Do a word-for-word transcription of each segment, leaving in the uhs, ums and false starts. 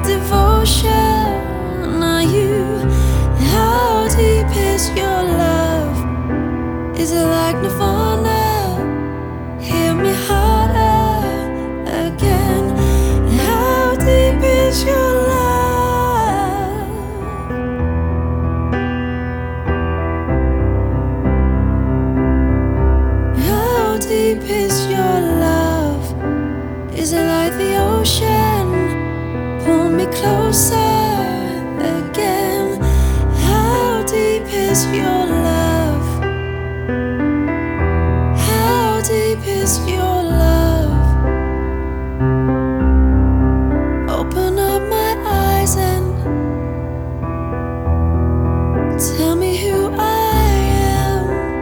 devotion are you? How deep is your love? Is it like Nirvana? Hit me harder again. How deep is your love? How deep is your love? Is it like the ocean? Pull me closer again. How deep is your love? How deep is your love? Open up my eyes and tell me who I am.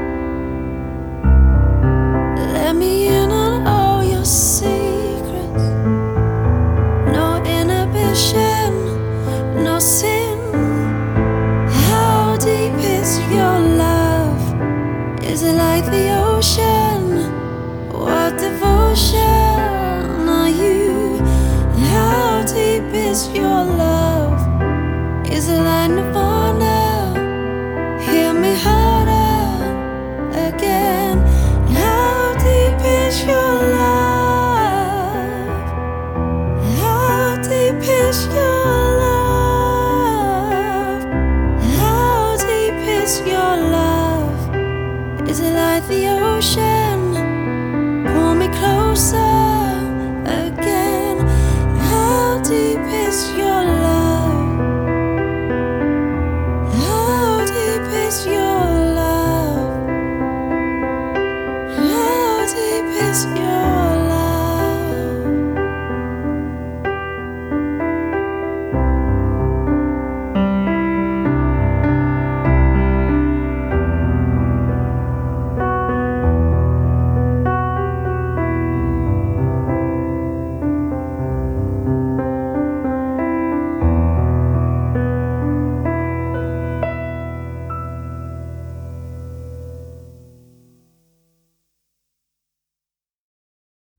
Let me in on all your secrets. No inhibition, no sin. How deep is your love? Is it like the ocean? What devotion are you? How deep is your love? Is it like Nirvana?